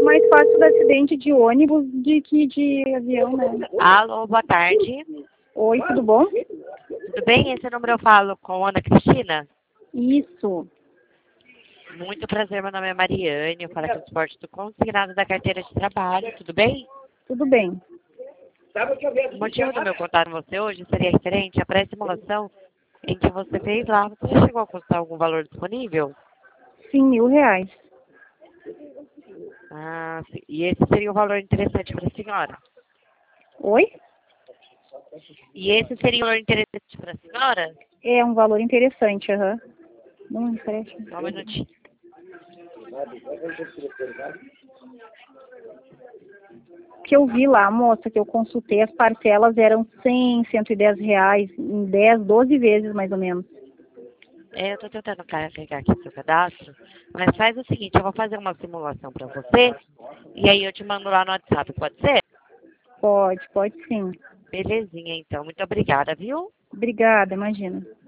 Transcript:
mais fácil do acidente de ônibus do que de avião, né? Alô, boa tarde. Oi, tudo bom? Tudo bem? Esse número eu falo com Ana Cristina. Isso. Muito prazer, meu nome é Mariane, eu falo aqui do esporte do consignado da carteira de trabalho, tudo bem? Tudo bem. O motivo do meu contato com você hoje seria referente à pré-simulação em que você fez lá. Você já chegou a consultar algum valor disponível? Sim, R$ 1.000. Ah, sim. E esse seria o valor interessante para a senhora? Oi? E esse seria o valor interessante para a senhora? É um valor interessante, aham. Não, parece. Só um minutinho. Que eu vi lá, moça, que eu consultei, as parcelas eram 100, R$ 110, em 10, 12 vezes mais ou menos. Eu estou tentando carregar aqui o seu cadastro, mas faz o seguinte, eu vou fazer uma simulação para você e aí eu te mando lá no WhatsApp, pode ser? Pode sim. Belezinha, então. Muito obrigada, viu? Obrigada, imagina.